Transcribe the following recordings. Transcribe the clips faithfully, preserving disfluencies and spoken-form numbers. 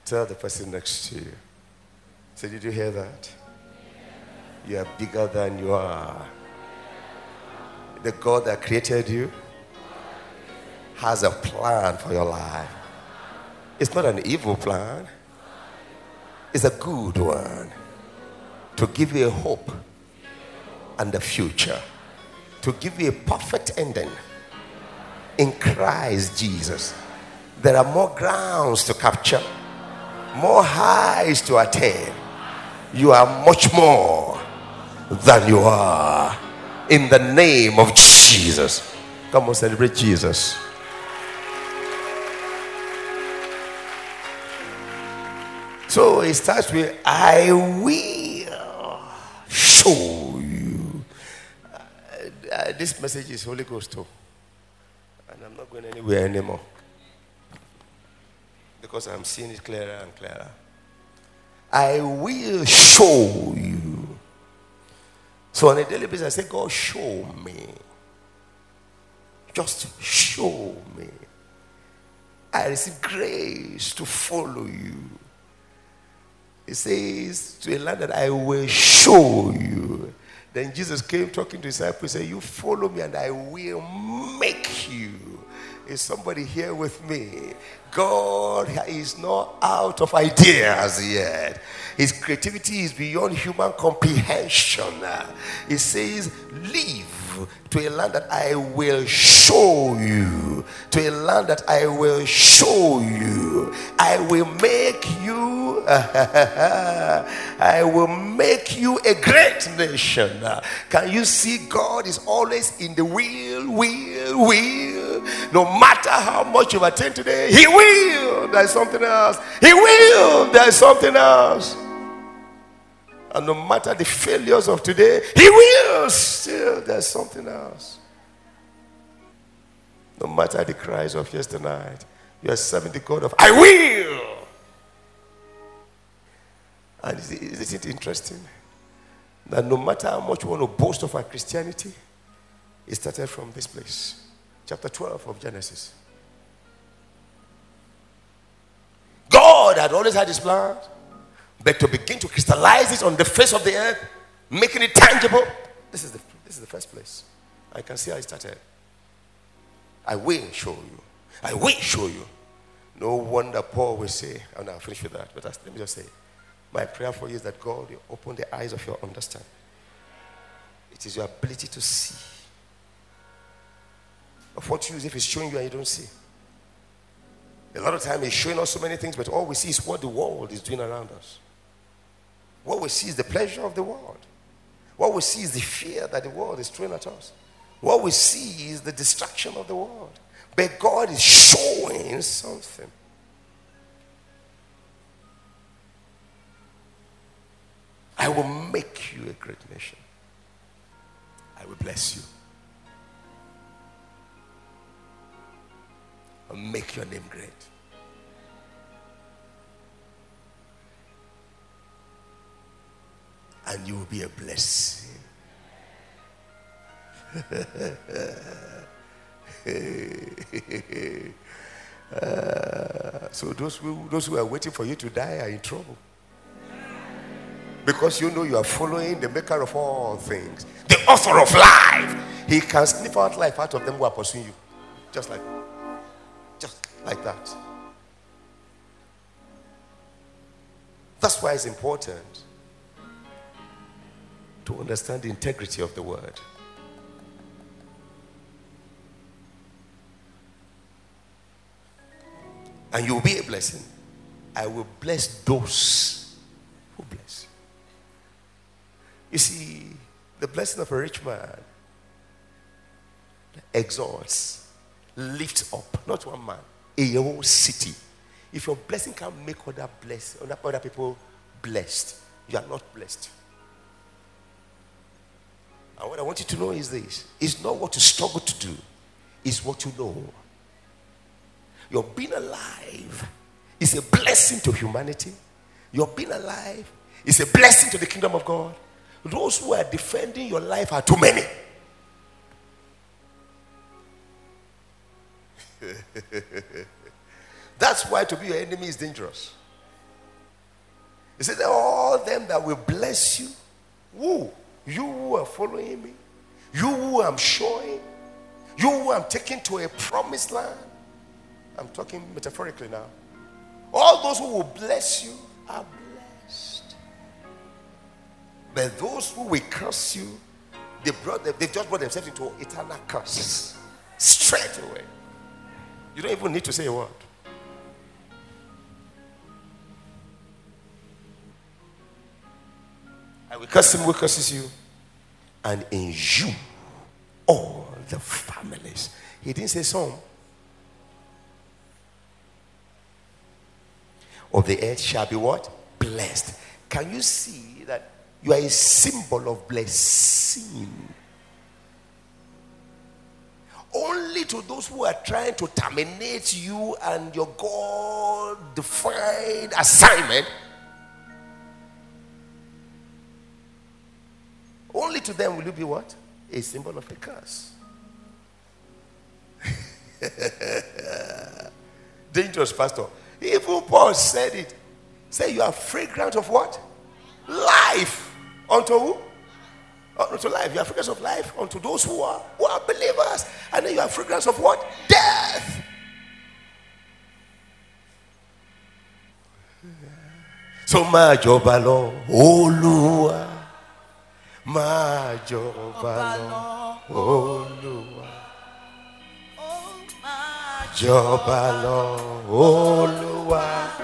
Tell the person next to you. Say, did you hear that? You are bigger than you are. The God that created you has a plan for your life. It's not an evil plan. It's a good one. To give you a hope and a future. To give you a perfect ending in Christ Jesus. There are more grounds to capture, more highs to attain. You are much more than you are. In the name of Jesus. Come on, celebrate Jesus. So it starts with, I will show you. Uh, uh, this message is Holy Ghost too. And I'm not going anywhere anymore. Because I'm seeing it clearer and clearer. I will show you. So on a daily basis, I say, God, show me. Just show me. I receive grace to follow you. It says to a land that I will show you. Then Jesus came talking to his disciples and said, you follow me and I will make you. Is somebody here with me? God is not out of ideas yet. His creativity is beyond human comprehension. It says, live to a land that I will show you. To a land that I will show you. I will make you, I will make you a great nation. Can you see God is always in the wheel, wheel, wheel? No matter how much you attend today, he will. There's something else. He will. There's something else. And no matter the failures of today, he will still. There's something else. No matter the cries of yesterday night, you are serving the God of I will. And isn't it interesting that no matter how much we want to boast of our Christianity, it started from this place. Chapter twelve of Genesis. God had always had his plan, but to begin to crystallize it on the face of the earth, making it tangible, this is the, this is the first place. I can see how it started. I will show you. I will show you. No wonder Paul will say, and I'll finish with that, but let me just say, my prayer for you is that God will open the eyes of your understanding. It is your ability to see. Of what use if it's showing you and you don't see? A lot of time it's showing us so many things, but all we see is what the world is doing around us. What we see is the pleasure of the world. What we see is the fear that the world is throwing at us. What we see is the destruction of the world. But God is showing something. I will make you a great nation. I will bless you. I'll make your name great. And you will be a blessing. uh, so those who, those who are waiting for you to die are in trouble. Because you know you are following the maker of all things. The author of life. He can sniff out life out of them who are pursuing you. Just like Just like that. That's why it's important to understand the integrity of the word. And you will be a blessing. I will bless those who bless you. You see, the blessing of a rich man exalts, lifts up, not one man, a whole city. If your blessing can make other blessed, other people blessed, you are not blessed. And what I want you to know is this: it's not what you struggle to do, it's what you know. Your being alive is a blessing to humanity. Your being alive is a blessing to the kingdom of God. Those who are defending your life are too many. That's why to be your enemy is dangerous. He said, all them that will bless you. Who? You who are following me. You who I'm showing. You who I'm taking to a promised land. I'm talking metaphorically now. All those who will bless you are blessed. But those who will curse you, they brought them, they've just brought themselves into eternal curses. Straight away. You don't even need to say a word. I will curse him who curses you, and in you all the families. He didn't say some. Of the earth shall be what? Blessed. Can you see that you are a symbol of blessing? Only to those who are trying to terminate you and your God-defined assignment. Only to them will you be what? A symbol of a curse. Dangerous, pastor. Even Paul said it. Say you are fragrant of what? Life. Unto who? Unto life. You are fragrance of life unto those who are who are believers. And then you are fragrance of what? Death. So ma jọba lọ Olúwa. Ma jọba lọ Olúwa. Jọba lọ Olúwa.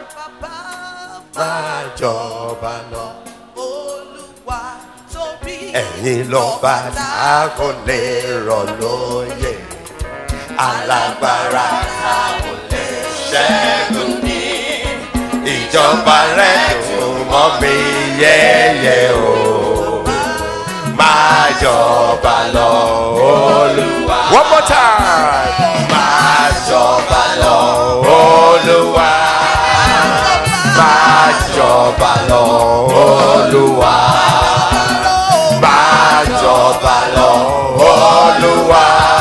Ma jọba lọ Olúwa. Ẹ̀yin lọ́ba tá kò lè rọ̀ lóyè. Alágbára tá kò lè ṣẹ́gun ní. Ìjọba rẹ̀ dùn mọ́ mi yẹ́yẹ́ o. Máa jọba lọ Olúwa. One more time. Máa jọba lọ Olúwa. Máa jọba lọ Olúwa. Máa jọba lọ Olúwa.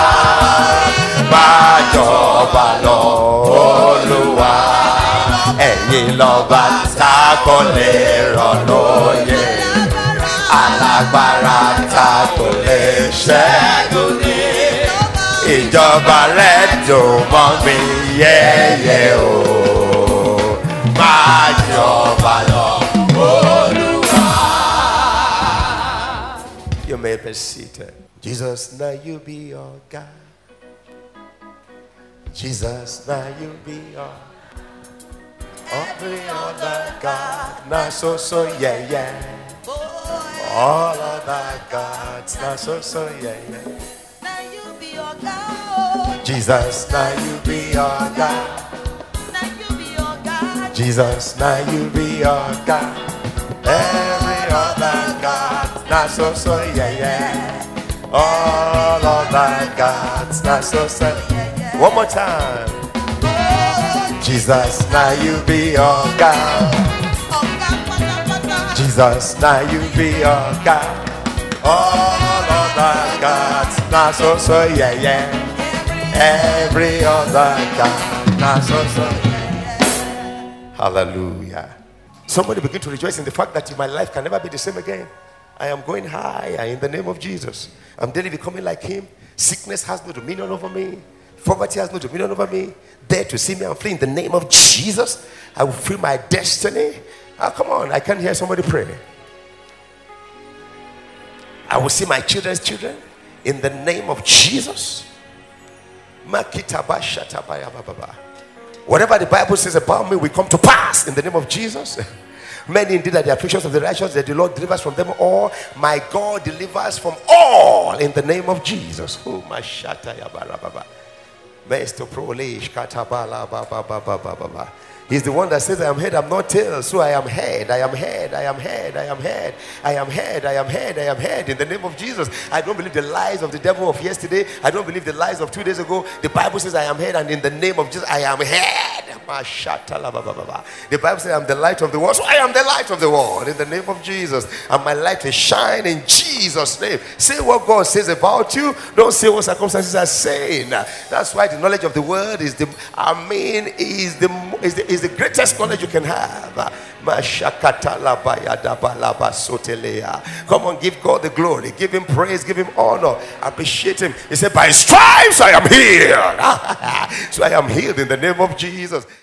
Máa jọba lọ Olúwa. Ẹ̀yin lọ́ba tá kò lè rọ̀ lóyè. Alágbára tá kò lè ṣẹ́gun ní. Ìjọba rẹ̀ dùn mọ́ mi yẹ́yẹ́ o. Máa jọba lọ Olúwa. You may be seated. Jesus, now you be your God. Jesus, now you be your every other God. Now so so yeah yeah. All other gods, now so so yeah yeah. Now you be your God. Jesus, now you be your God. Now you be your God. Jesus, now you be your God. Every other God, now so so yeah yeah. All other gods, now so so yeah yeah. One more time. Jesus, now you be your God. Jesus, now you be your God. All other gods, now so so yeah yeah. Every other God, now so so yeah yeah. Hallelujah. Somebody begin to rejoice in the fact that my life can never be the same again. I am going higher in the name of Jesus. I'm daily becoming like him. Sickness has no dominion over me. Poverty has no dominion over me. Dare to see me and flee in the name of Jesus. I will free my destiny. Oh, come on, I can't hear somebody pray. I will see my children's children in the name of Jesus. Whatever the Bible says about me will come to pass in the name of Jesus. Many indeed are the afflictions of the righteous, that the Lord delivers from them all. My God delivers from all in the name of Jesus. Oh, my shataya barababa. He's the one that says, I am head, I'm not tail. So I am head, I am head, I am head, I am head, I am head, I am head, I am head. In the name of Jesus. I don't believe the lies of the devil of yesterday. I don't believe the lies of two days ago. The Bible says I am head, and in the name of Jesus, I am head. The Bible says, I'm the light of the world. So I am the light of the world in the name of Jesus. And my light will shine in Jesus' name. Say what God says about you. Don't say what circumstances are saying. That's why the knowledge of the word is the, I mean, is the, is the, is the greatest knowledge you can have. Come on, give God the glory. Give him praise. Give him honor. Appreciate him. He said, by stripes I am healed. So I am healed in the name of Jesus.